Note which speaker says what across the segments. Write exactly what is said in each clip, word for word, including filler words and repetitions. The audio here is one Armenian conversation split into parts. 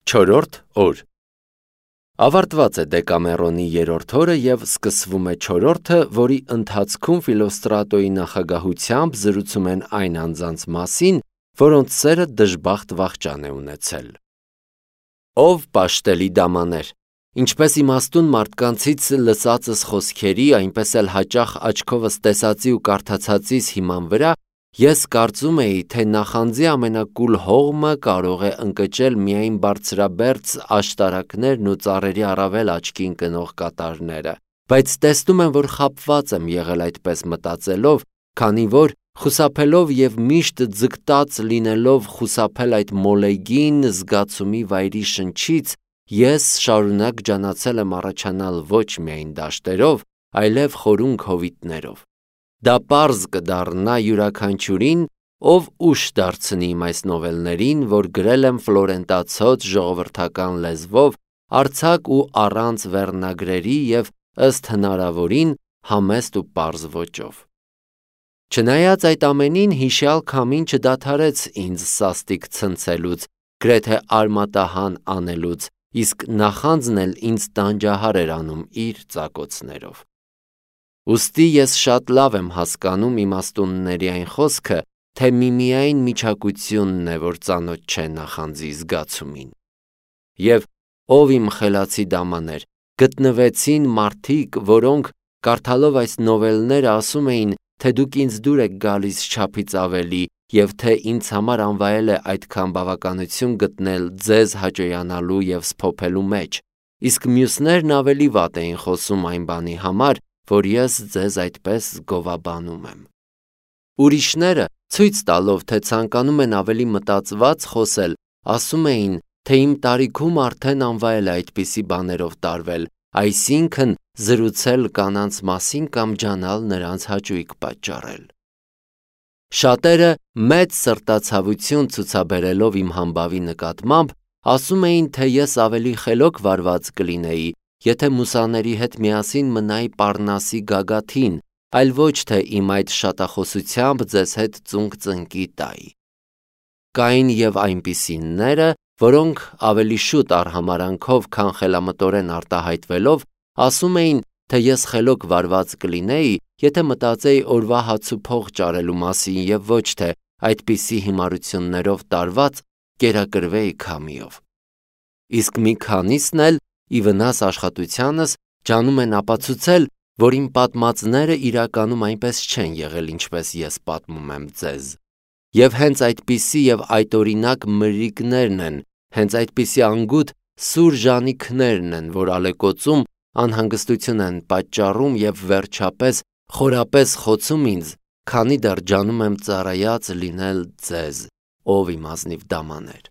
Speaker 1: Չորրորդ օր Ավարտված է Դեկամերոնի երրորդ օրը և սկսվում է չորրորդը, որի ընթացքում Ֆիլոստրատոյի նախագահությամբ զրուցում են այն անձանց մասին, որոնց սերը դժբախտ վախճան է ունեցել։ Ով պաշտելի դամաներ, ինչպես իմաստուն մարդկանցից լսածս խոսքերի, այնպես էլ հաճախ աչքովս տեսածի ու կարդացածիս հիման վրա, ես կարծում էի, թե նախանձի ամենակուլ հողմը կարող է ընկճել միայն բարձրաբերձ աշտարակներն ու ծառերի առավել աչքի ընկնող կատարները, բայց տեսնում եմ, որ խաբված եմ եղել այդպես մտածելով, քանի որ խուսափելով և միշտ ձգտած լինելով խուսափել այդ մոլեգին զգացումի վայրի շնչից, ես շարունակ ջանացել եմ առաջանալ ոչ միայն դաշտերով, այլև խորունգ հովիտներով։ Դա պարզ կդառնա յուրաքանչյուրին, ով ուշ դարձնի իմ այս նովելներին, որ գրել եմ ֆլորենտացոց ժողովրդական լեզվով, արձակ ու առանց վերնագրերի և ըստ հնարավորին համեստ ու պարզ ոճով։ Չնայած այդ ամենին, հիշյալ քամին չդադարեց ինձ սաստիկ ցնցելուց, գրեթե արմատահան անելուց, իսկ նախանձն էլ ինձ տանջահար էր անում իր ծակոցներով։ Ուստի ես շատ լավ եմ հասկանում իմաստունների այն խոսքը, թե միմիայն միչակությունն է, որ ծանոթ չէ նախանձի զգացումին։ Եվ ով իմ խելացի դամաներ, գտնվեցին մարդիկ, որոնք կարդալով այս նովելները ասում էին, թե դուք ինձ դուր եք գալիս չափից ավելի և թե ինձ համար անվայել է այդքան բավականություն գտնել ձեզ հաճոյանալու և սփոփելու մեջ, իսկ մյուսներն ավելի վատ էին խոսում այն բանի համար, որ ես ձեզ այդպես գովաբանում եմ։ Ուրիշները, ցույց տալով, թե ցանկանում են ավելի մտածված խոսել, ասում էին, թե իմ տարիքում արդեն անվայել է այդպիսի բաներով տարվել, այսինքն զրուցել կանանց մասին կամ ջանալ նրանց հաճույք պատճառել։ Շատերը մեծ սրտացավություն ցուցաբերելով իմ համբավի նկատմամբ, ասում էին, թե ես ավելի խելոք վարված կլինեի, եթե մուսաների հետ միասին մնայի Պառնասի գագաթին, այլ ոչ թե իմ այդ շատախոսությամբ ձեզ հետ ծունկ ծնկի տայի։ Կային և այնպիսիները, որոնք ավելի շուտ արհամարհանքով, քան խելամտորեն արտահայտվելով, ասում էին, թե ես խելոք վարված կլինեի, եթե մտածեի օրվա հաց ու փող ճարելու մասին և ոչ թե այդպիսի հիմարություններով տարված կերակրվեի քամիով։ Իսկ մի քանիսն էլ, ի վնաս աշխատությանս, ջանում են ապացուցել, որ իմ պատմածները իրականում այնպես չեն եղել, ինչպես ես պատմում եմ ձեզ։ Եվ հենց այդպիսի և այդօրինակ մրրիկներն են, հենց այդպիսի անգութ սուր ժանիքներն են, որ ալեկոծում, անհանգստություն են պատճառում և վերջապես խորապես խոցում ինձ, քանի դեռ ջանում եմ ծառայած լինել ձեզ, ով իմ ազնիվ դամաներ։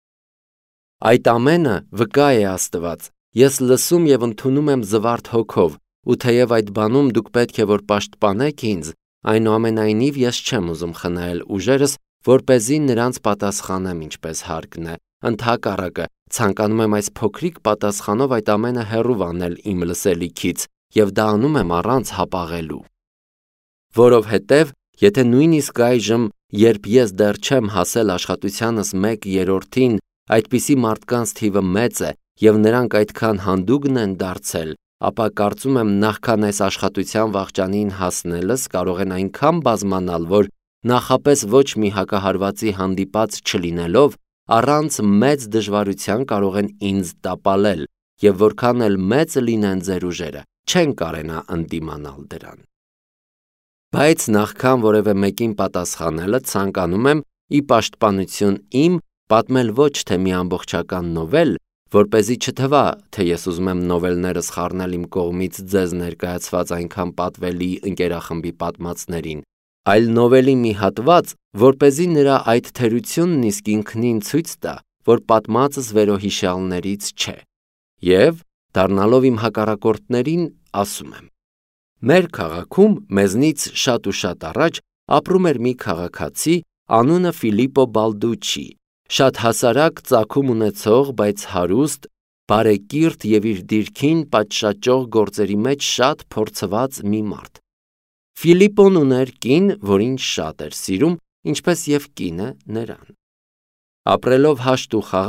Speaker 1: Այդ ամենը վկա է Աստված, ես լսում և ընդունում եմ զվարթ հոգով, ու թեև այդ բանում դուք պետք է որ պաշտպանեք ինձ, այնուամենայնիվ ես չեմ ուզում խնայել ուժերս, որպեսզի նրանց պատասխանեմ ինչպես հարկն է, ընդհակառակը, ցանկանում եմ այս փոքրիկ պատասխանով այդ ամենը հեռու վանել իմ լսելիքից և դա անում եմ առանց հապաղելու։ Որովհետև, եթե նույնիսկ այժմ, երբ ես դեռ չեմ հասել աշխատությանս մեկ երրորդին, այդպիսի մարդկանց թիվը մեծ է և նրանք այդքան հանդուգն են դարձել, ապա կարծում եմ նախքան այս աշխատության վախճանին հասնելս կարող են այնքան բազմանալ, որ նախապես ոչ մի հակահարվածի հանդիպած չլինելով, առանց մեծ դժվարության կարող են ինձ տապալել և որքան էլ մեծ լինեն ձեր ուժերը, չեն կարենա ընդդիմանալ դրան։ Բայց նախքան որևէ մեկին պատասխանելը ցանկանում եմ, ի պաշտպանություն իմ, պատմել ոչ թե մի ամբողջական նովել, որպեսզի չթվա, թե ես ուզում եմ նովելներս խառնել իմ կողմից ձեզ ներկայացված այնքան պատվելի ընկերախմբի պատմածներին, այլ նովելի մի հատված, որպեսզի նրա այդ թերությունն իսկ ինքնին ցույց տա, որ պատմածս վերոհիշյալներից չէ։ Եվ, դառնալով իմ հակառակորդներին, ասում եմ. Մեր քաղաքում մեզնից շատ ու շատ առաջ ապրում էր մի քաղաքացի, անունը Ֆիլիպպո Բալդուչի, շատ հասարակ ծագում ունեցող, բայց հարուստ, բարեկիրթ և իր դիրքին պատշաճող գործերի մեջ շատ փորձված մի մարդ։ Ֆիլիպպոն ուներ կին, որին շատ էր սիրում, ինչպես և կինը նրան։ Ապրելով հաշտ ու խաղաղ,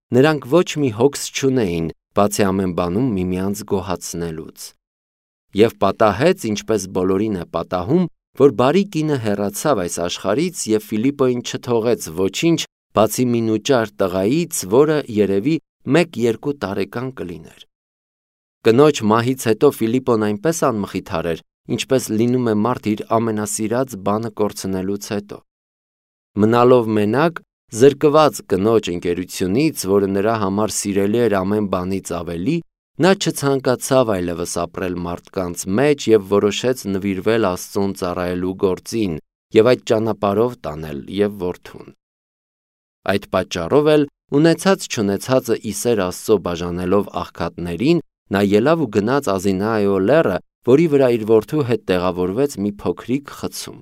Speaker 1: նրանք ոչ մի հոգս չունեին, բացի ամեն բանում միմյանց գոհացնելուց։ Եվ պատահեց, ինչպես բոլորին է պատահում, որ բարի կինը հեռացավ այս աշխարհից և Ֆիլիպպոյին չթողեց ոչինչ, բացի մի նուճար տղայից, որը երևի մեկ-երկու տարեկան կլիներ։ Կնոջ մահից հետո Ֆիլիպպոն այնպես անմխիթար էր, ինչպես լինում է մարդ իր ամենասիրած բանը կորցնելուց հետո։ Մնալով մենակ, զրկված կնոջ ընկերությունից, որը նրա համար սիրելի էր ամեն բանից ավելի, նա չցանկացավ այլևս ապրել մարդկանց մեջ և որոշեց նվիրվել Աստծուն ծառայելու գործին և այդ ճանապարհով տանել և որդուն։ Այդ պատճառով էլ ունեցած-չունեցածը ի սեր Աստծո բաժանելով աղքատներին, նա ելավ ու գնաց Ազինայո լեռը, որի վրա իր որդու հետ տեղավորվեց մի փոքրիկ խցում։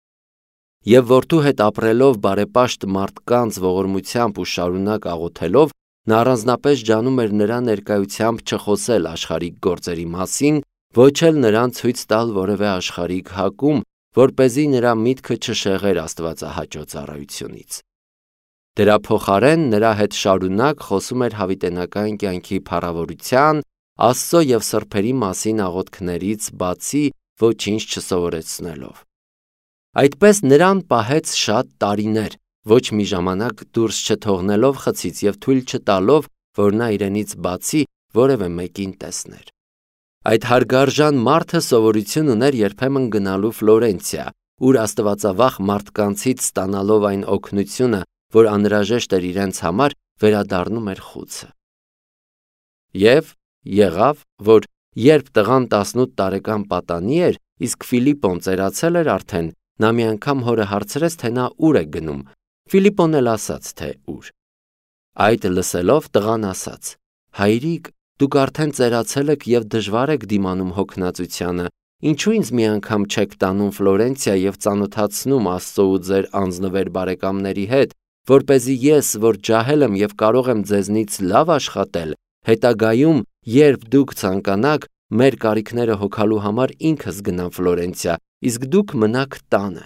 Speaker 1: Եվ որդու հետ ապրելով բարեպաշտ մարդկանց ողորմությամբ ու շարունակ աղոթելով, նա առանձնապես ջանում էր նրա ներկայությամբ չխոսել աշխարհիկ գործերի մասին, ոչ էլ նրան ցույց տալ որևէ աշխարհիկ հակում, որպեսզի նրա միտքը չշեղեր աստվածահաճո ծառայությունից։ Դրա փոխարեն նրա հետ շարունակ խոսում էր հավիտենական կյանքի փառավորության, Աստծո և սրբերի մասին աղոթքներից բացի ոչինչ չսովորեցնելով։ Այդպես նրան պահեց շատ տարիներ, ոչ մի ժամանակ դուրս չթողնելով խցից և թույլ չտալով, որ նա իրենից բացի որևէ մեկին տեսներ։ Այդ հարգարժան մարդը սովորություն ուներ երբեմն գնալու Ֆլորենցիա, ուր աստվածավախ մարդկանցից ստանալով այն օգնությունը, որ անհրաժեշտ էր իրենց համար, վերադառնում էր խուցը։ Եվ եղավ, որ երբ տղան տասնութ տարեկան պատանի էր, իսկ Ֆիլիպպոն ծերացել էր արդեն, նա մի անգամ հորը հարցրեց, թե նա ուր է գնում։ Ֆիլիպպոն էլ ասաց, թե ուր։ Այդ լսելով տղան ասաց. «Հայրիկ, դուք արդեն ծերացել եք և դժվար եք դիմանում հոգնածությանը, ինչու ինձ մի անգամ չեք տանում Ֆլորենցիա և ծանոթացնում Աստծո ու ձեր անձնվեր բարեկամների հետ, որպեսզի ես, որ ջահել եմ և կարող եմ ձեզնից լավ աշխատել, հետագայում, երբ դուք ցանկանաք, մեր կարիքները հոգալու համար ինքս գնամ Ֆլորենցիա, իսկ դուք մնաք տանը»։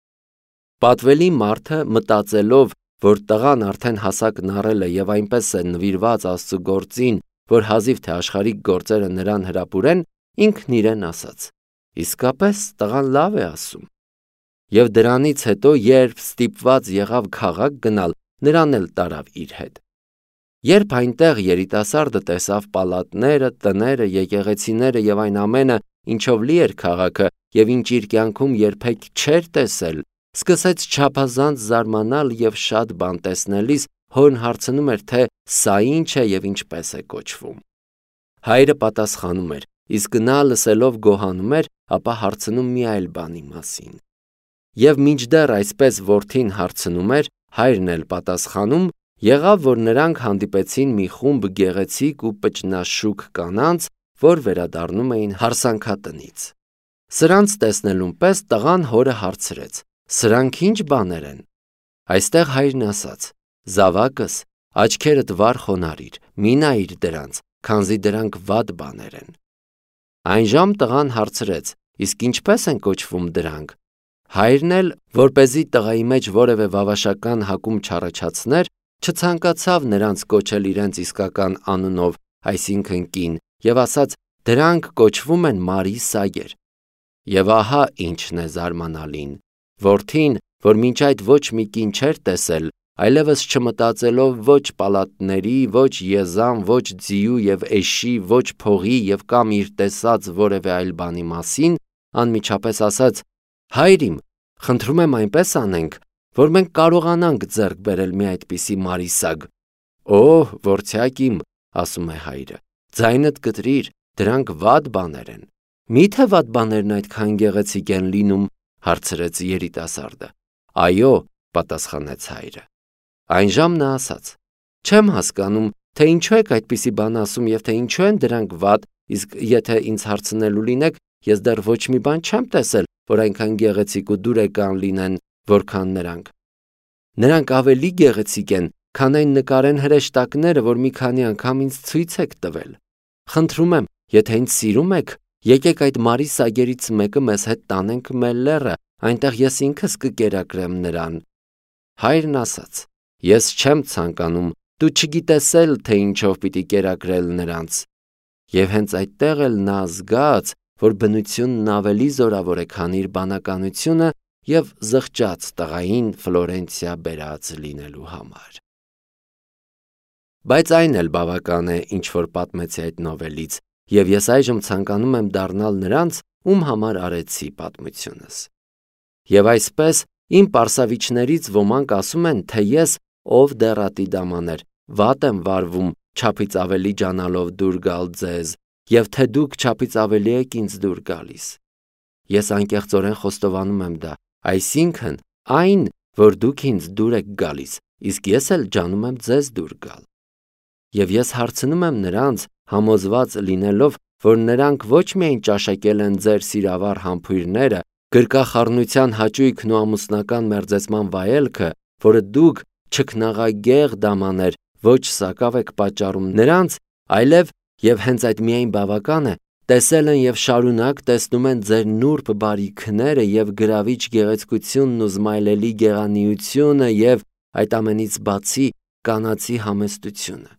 Speaker 1: Պատվելի մարդը, մտածելով, որ տղան արդեն հասակն առել է և այնպես է նվիրված Աստծու գործին, որ հազիվ թե աշխարհիկ գործերը նրան հրապուրեն, ինքն իրեն ասաց. «Իսկապես տղան լավ է ասում»։ Եվ դրանից հետո, երբ ստիպված եղավ քաղաք գնալ, նրան էլ տարավ իր հետ։ Երբ այնտեղ երիտասարդը տեսավ պալատները, տները, եկեղեցիները և այն ամենը, ինչով լի էր քաղաքը և ինչ իր կյանքում երբեք չէր տեսել, սկսեց չափազանց զարմանալ և շատ բան տեսնելիս հորն հարցնում էր, թե սա ինչ է և ինչպես է կոչվում։ Հայրը պատասխանում էր, իսկ նա լսելով գոհանում էր, ապա հարցնում մի այլ բանի մասին։ Եվ մինչդեռ այսպես որդին հարցնում էր, հայրն էլ պատասխանում, եղավ, որ նրանք հանդիպեցին մի խումբ գեղեցիկ ու պճնաշուք կանանց, որ վերադառնում էին հարսանքատնից։ Սրանց տեսնելուն պես տղան հորը հարցրեց. «Սրանք ինչ բաներ են»։ Այստեղ հայրն ասաց. «Զավակս, աչքերդ վար խոնարհիր, մի նայիր դրանց, քանզի դրանք վատ բաներ են»։ Այնժամ տղան հարցրեց. «Իսկ ինչպես են կոչվում դրանք»։ Հայրն էլ, որպեսզի տղայի մեջ որևէ վավաշական հակում չառաջացներ, չցանկացավ նրանց կոչել իրենց իսկական անունով, այսինքն կին, և ասաց. «Դրանք կոչվում են Մարի սայեր»։ Եվ ահա ինչն է զարմանալին. որդին, որ մինչ այդ ոչ մի կին չէր տեսել, այլևս չմտածելով ոչ պալատների, ոչ եզան, ոչ ձիու և էշի, ոչ փողի և կամ իր տեսած որևէ այլ բանի մասին, անմիջապես ասաց. «Հայր իմ, խնդրում եմ այնպես անենք, որ մենք կարողանանք ձեռք բերել մի այդպիսի մարիսագ»։ «Օհ, որդյակ իմ», ասում է հայրը, «ձայնդ կտրիր, դրանք վատ բաներ են»։ «Մի՞թե վատ բաներն այդքան գեղեցիկ են լինում», հարցրեց երիտասարդը։ «Այո», պատասխանեց հայրը։ Այնժամ նա ասաց. «Չեմ հասկանում, թե ինչու եք այդպիսի բան ասում և թե ինչու են դրանք վատ, իսկ եթե ինձ հարցնելու լինեք, ես դեռ ոչ մի բան չեմ տեսել, որ այնքան գեղեցիկ ու դուրեկան լինեն, որքան նրանք։ Նրանք ավելի գեղեցիկ են, քան այն նկարեն հրեշտակները, որ մի քանի անգամ ինձ ցույց եք տվել։ Խնդրում եմ, եթե ինձ սիրում եք, եկեք այդ Մարի սագերից մեկը մեզ հետ տանենք մեր լեռը, այնտեղ ես ինքս կկերակրեմ նրան»։ Հայրն ասաց. «Ես չեմ ցանկանում, Դու չգիտես էլ, թե ինչով պիտի կերակրել նրանց։ Եվ հենց այդտեղ էլ նա զգաց, որ բնությունն ավելի զորավոր է, քան իր բանականությունը, եւ զղջաց տղային Ֆլորենցիա բերած լինելու համար։ Բայց այն էլ բավական է, ինչ որ պատմեցի այդ նովելից, եւ ես այժմ ցանկանում եմ դառնալ նրանց, ում համար արեցի պատմությունս։ Եվ այսպես իմ պարսավիչներից ոմանք ասում են, թե ես, ով դեռատի դամաներ, վատ եմ վարվում, չափից ավելի ջանալով դուր գալ ձեզ, եւ թե դուք չափից ավելի եք ինձ դուր գալիս։ Ես անկեղծորեն խոստովանում եմ դա, այսինքն այն, որ դուք ինձ դուր եք գալիս, իսկ ես էլ ջանում եմ ձեզ դուր գալ։ Եվ ես հարցնում եմ նրանց, համոզված լինելով, որ նրանք ոչ միայն ճաշակել են ձեր սիրավառ համբույրները, գրկախառնության հաճույքն ու ամուսնական մերձեցման վայելքը, որը դուք չքնաղագեղ դամաներ ոչ սակավ եք պատճառում նրանց, այլև եւ հենց այդ միայն բավական է, տեսել են եւ շարունակ տեսնում են ձեր նուրբ բարիքները եւ գրավիչ գեղեցկությունն ու զմայլելի գեղանիությունը եւ այդ ամենից բացի կանացի համեստությունը։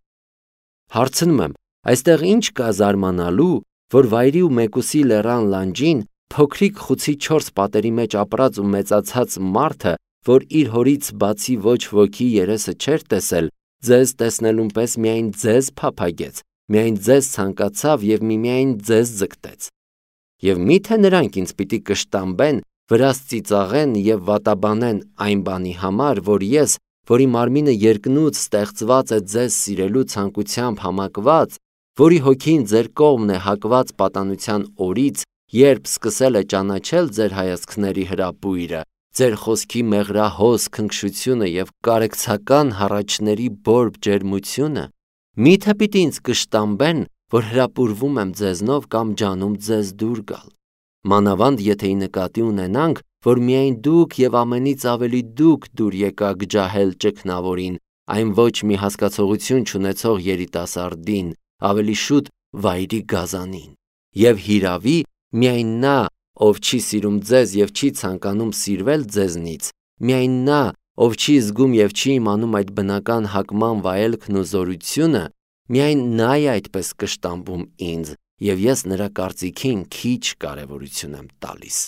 Speaker 1: Հարցնում եմ, այստեղ ինչ կա զարմանալու, որ վայրի ու մեկուսի լեռան լանջին փոքրիկ խուցի չորս պատերի մեջ ապրած ու մեծացած մարդը, որ իր հորից բացի ոչ ոքի երեսը չէր տեսել, ձեզ տեսնելուն պես միայն ձեզ փափագեց, միայն ձեզ ցանկացավ եւ միմիայն ձեզ ձգտեց։ Եվ միթե նրանք ինձ պիտի կշտամբեն, վրաս ծիծաղեն եւ վատաբանեն այն բանի համար, որ ես, որի մարմինը երկնուց ստեղծված է ձեզ սիրելու ցանկությամբ համակված, որի հոգին ձեր կողմն է հակված պատանության օրից, երբ սկսել է ճանաչել ձեր հայացքների հրապույրը, ձեր խոսքի մեղրահոս քնքշությունը եւ կարեկցական հառաչների բորբ ջերմությունը, միթե պիտի ինձ կշտամբեն, որ հրապուրվում եմ ձեզնով կամ ջանում ձեզ դուր գալ։ Մանավանդ եթե ի նկատի ունենանք, որ միայն դուք եւ ամենից ավելի դուք դուր եկաք ջահել ճգնավորին, այն ոչ մի հասկացողություն չունեցող երիտասարդին, ավելի շուտ վայրի գազանին։ Եվ հիրավի միայն նա, ով չի սիրում ձեզ եւ չի ցանկանում սիրվել ձեզնից, միայն նա, ով չի զգում եւ չի իմանում այդ բնական հակման վայելքն ու զորությունը, միայն նա է այդպես կշտամբում ինձ, եւ ես նրա կարծիքին քիչ կարեւորություն եմ տալիս։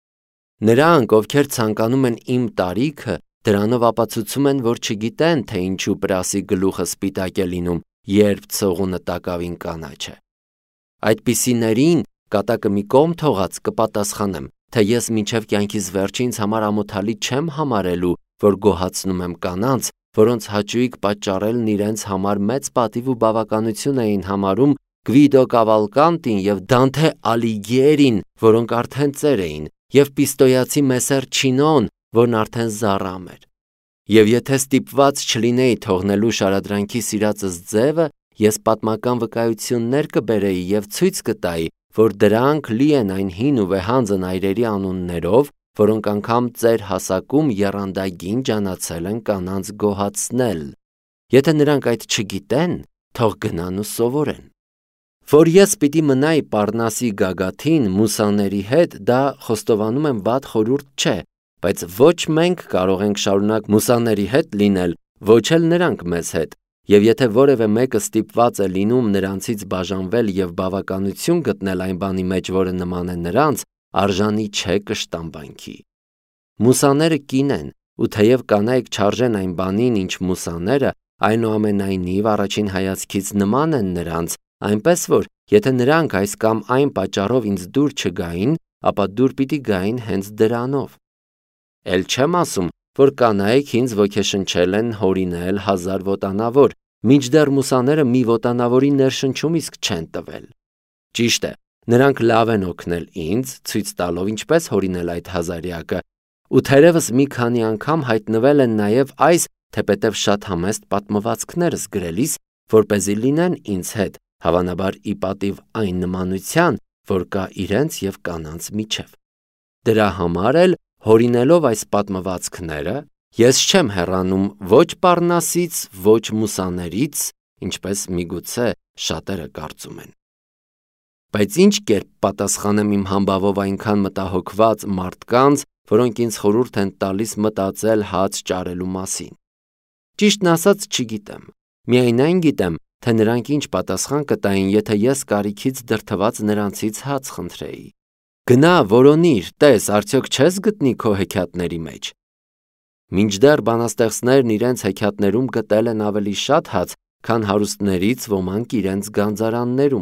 Speaker 1: Նրանք, ովքեր ցանկանում են իմ տարիքը, դրանով ապացուցում են, որ չգիտեն, թե ինչու պրասի գլուխը սպիտակ է լինում, երբ ցողունը տակավին կանաչ է։ Այդպիսիներին կատակը մի կողմ թողած կպատասխանեմ, թե ես մինչև կյանքիս վերջինս համար ամոթալի չեմ համարելու, որ գոհացնում եմ կանանց, որոնց հաճույք պատճառելն իրենց համար մեծ պատիվ ու բավականություն էին համարում Գվիդո Կավալկանտին եւ Դանթե Ալիգիերին, որոնք արդեն ծեր էին, եւ պիստոյացի Մեսեր Չինոն, որն արդեն զառամ էր։ Եվ եթե ստիպված չլինեի թողնելու շարադրանքի սիրածս ձևը, ես պատմական վկայություններ կբերեի եւ ցույց կտայի, որ դրանք լի են այն հին ու վեհանձն այրերի անուններով, որոնք անգամ ծեր հասակում եռանդագին ջանացել են կանանց գոհացնել։ Եթե նրանք այդ չգիտեն, թող գնան ու սովորեն։ Որ ես պիտի մնայի Պառնասի գագաթին մուսաների հետ, դա խոստովանում եմ վատ խորհուրդ չէ, բայց ոչ մենք կարող ենք շարունակ մուսաների հետ լինել, ոչ էլ նրանք մեզ հետ, եւ եթե որևէ մեկը ստիպված է լինում նրանցից բաժանվել եւ բավականություն գտնել այն բանի մեջ, որը նման է նրանց, արժանի չէ կշտամբանքի։ Մուսաները կին են, ու թեև կանայք չարժեն այն բանին, ինչ մուսաները, այնուամենայնիվ առաջին հայացքից նման են նրանց, այնպես որ եթե նրանք այս կամ այն պատճառով ինձ դուր չգային, ապա դուր պիտի գային հենց դրանով։ Էլ չեմ ասում, որ կանայք ինձ ոգեշնչել են հորինել հազար ոտանավոր, մինչդեռ մուսաները մի ոտանավորի ներշնչում իսկ չեն տվել։ Ճիշտ է, նրանք լավ են օգնել ինձ, ցույց տալով ինչպես հորինել այդ հազարյակը, ու թերևս մի քանի անգամ հայտնվել են նաև այս, թեպետև շատ համեստ պատմվածքներս գրելիս, որպեսզի լինեն ինձ հետ, հավանաբար ի պատիվ այն նմանության, որ կա իրենց եւ կանանց միջև։ Դրա համար էլ հորինելով այս պատմվածքները, ես չեմ հեռանում ոչ Պառնասից, ոչ մուսաներից, ինչպես միգուցե շատերը կարծում են։ Բայց ինչ կերպ պատասխանեմ իմ համբավով այնքան մտահոգված մարդկանց, որոնք ինձ խորհուրդ են տալիս մտածել հաց ճարելու մասին։ Ճիշտն ասած չգիտեմ։ Միայն այն գիտեմ, թե նրանք ինչ պատասխան կտային, եթե ես կարիքից դրդված նրանցից հաց խնդրեի։ Գնա, որոնիր, տես, արդյոք չես գտնի քո հեքիաթների մեջ։ Մինչդեռ բանաստեղծներն իրենց հեքիաթներում գտել են ավելի շատ հաց, քան հարուստներից ոմանք իրենց գանձարաններում։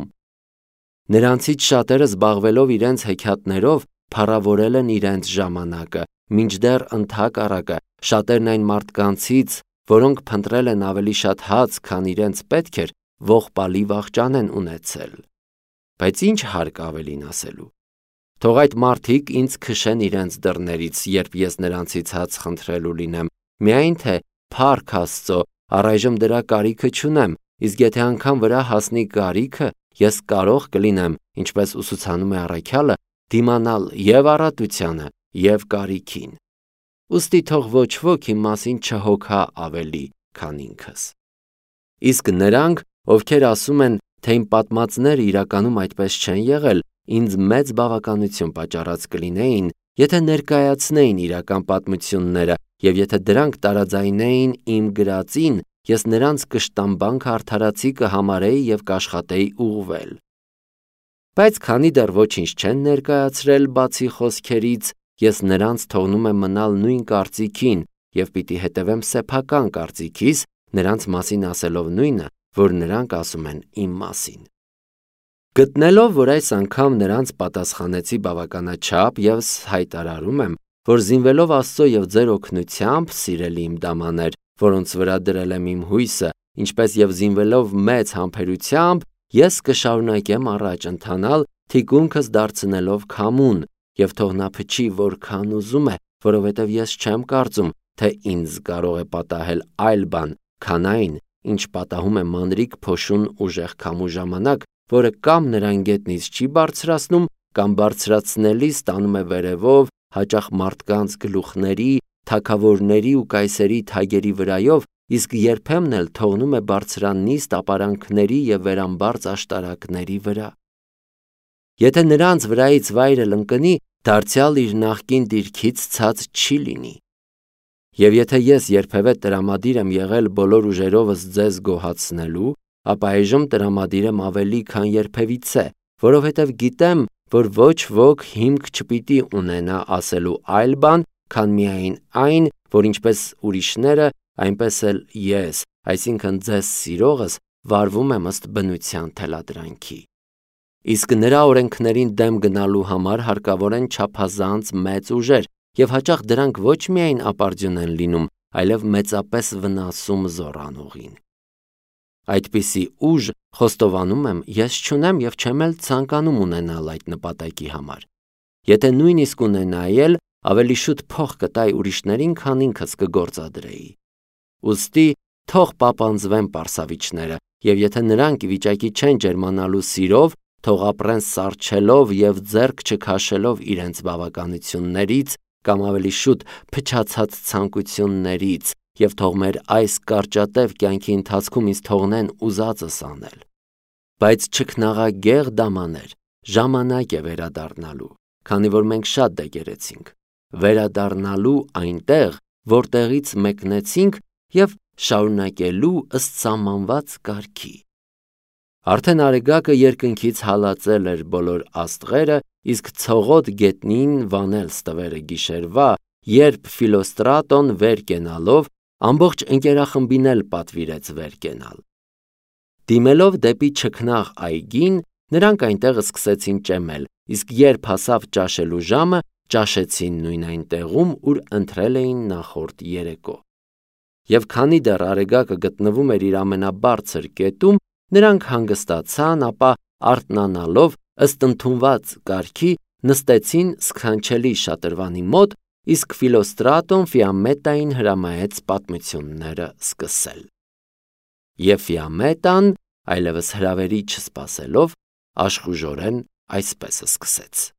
Speaker 1: Նրանցից շատերը զբաղվելով իրենց հեքիաթներով փառավորել են իրենց ժամանակը, մինչդեռ ընդհակառակը շատերն այն մարդկանցից, որոնք փնտրել են ավելի շատ հաց, քան իրենց պետք էր, ողբալի վախճան են ունեցել։ Բայց ինչ հարկ ավելին ասելու։ Թող այդ մարդիկ ինձ քշեն իրենց դռներից, երբ ես նրանցից հաց խնդրելու լինեմ, միայն թե փառք Աստծո, առայժմ դրա կարիքը չունեմ, իսկ եթե անգամ վրա հասնի կարիքը, ես կարող կլինեմ, ինչպես ուսուցանում է առաքյալը, դիմանալ եւ առատությանը, եւ կարիքին։ Ուստի թող ոչ ոք իմ մասին չհոգա ավելի, քան ինքս։ Իսկ նրանք, ովքեր ասում են, թե իմ պատմածները իրականում այդպես չեն եղել, ինձ մեծ բավականություն պատճառած կլինեին, եթե ներկայացնեին իրական պատմությունները եւ եթե դրանք տարաձայնեին իմ գրածին, ես նրանց կշտամբանք արդարացի կհամարեի եւ կաշխատեի ուղղվել։ Բայց քանի դեռ ոչինչ չեն ներկայացրել բացի խոսքերից, ես նրանց թողնում եմ մնալ նույն կարծիքին եւ պիտի հետևեմ սեփական կարծիքիս, նրանց մասին ասելով նույնը, որ նրանք ասում են իմ մասին։ Գտնելով, որ այս անգամ նրանց պատասխանեցի բավականաչափ, ես հայտարարում եմ, որ զինվելով Աստծո եւ ձեր օգնությամբ, սիրելի իմ դամաներ, որոնց վրա դրել եմ իմ հույսը, ինչպես եւ զինվելով մեծ համբերությամբ, ես կշարունակեմ առաջ ընթանալ, թիկունքս դարձնելով քամուն, եւ թող նա փչի որքան ուզում է, որովհետեւ ես չեմ կարծում, թե ինձ կարող է պատահել այլ բան, քան այն, ինչ պատահում է մանրիկ փոշուն ուժեղ քամու ժամանակ, որը կամ նրան գետնից չի բարձրացնում, կամ բարձրացնելիս տանում է վերևով, հաճախ մարդկանց գլուխների, թագավորների ու կայսերի թագերի վրայով, իսկ երբեմն էլ թողնում է բարձրանիստ ապարանքների եւ վերամբարձ աշտարակների վրա։ Եթե նրանց վրայից վայրը ընկնի, դարձյալ իր նախկին դիրքից ցած չի լինի։ Եվ եթե ես երբևէ տրամադիր եմ եղել բոլոր ուժերովս ձեզ գոհացնելու, ապա այժմ տրամադիր եմ ավելի, քան երբևիցե, որովհետև գիտեմ, որ ոչ ոք հիմք չպիտի ունենա ասելու այլ բան, քան միայն այն, որ ինչպես ուրիշները, այնպես էլ ես, այսինքն ձեզ սիրողս, վարվում եմ ըստ բնության թելադրանքի։ Իսկ նրա օրենքներին դեմ գնալու համար հարկավոր են չափազանց մեծ ուժեր, եւ հաճախ դրանք ոչ միայն ապարդյուն են լինում, այլև մեծապես վնասում զորանողին։ Այդպիսի ուժ, խոստովանում եմ, ես չունեմ եւ չեմ էլ ցանկանում ունենալ այդ նպատակի համար։ Եթե նույնիսկ ունենայի էլ, ավելի շուտ փող կտայի ուրիշներին, քան ինքս կգործադրեի։ Ուստի թող պապանձվեն պարսավիչները, եւ եթե նրանք վիճակի չեն ջերմանալու սիրով, թող ապրեն սառչելով եւ ձեռք չքաշելով իրենց բավականություններից կամ ավելի շուտ փչացած ցանկություններից եւ թող մեր այս կարճատև կյանքի ընթացքում ինձ թողնեն ուզածս անել։ Բայց չքնաղագեղ դամաներ, ժամանակ է վերադառնալու, քանի որ մենք շատ դեգերեցինք, վերադառնալու այնտեղ, որտեղից մեկնեցինք եւ շարունակելու ըստ սահմանված կարգի։ Արդեն արեգակը երկնքից հալածել էր բոլոր աստղերը, իսկ ցողոտ գետնին վանել ստվերը գիշերվա, երբ Ֆիլոստրատոն վեր կենալով ամբողջ ընկերախմբին էլ պատվիրեց վեր կենալ։ Դիմելով դեպի չքնաղ այգին, նրանք այնտեղ սկսեցին ճեմել, իսկ երբ հասավ ճաշելու ժամը, ճաշեցին նույն այն տեղում, ուր ընթրել էին նախորդ երեկո։ Եվ քանի դեռ արեգակը գտնվում էր իր ամենաբարձր կետում, նրանք հանգստացան, ապա արթնանալով ըստ ընդունված կարգի նստեցին սքանչելի շատրվանի մոտ, իսկ Ֆիլոստրատոն Ֆիամետային հրամայեց պատմությունները սկսել։ Եվ Ֆիամետան, այլևս հրավերի չսպասելով, աշխուժորեն այսպես սկսեց.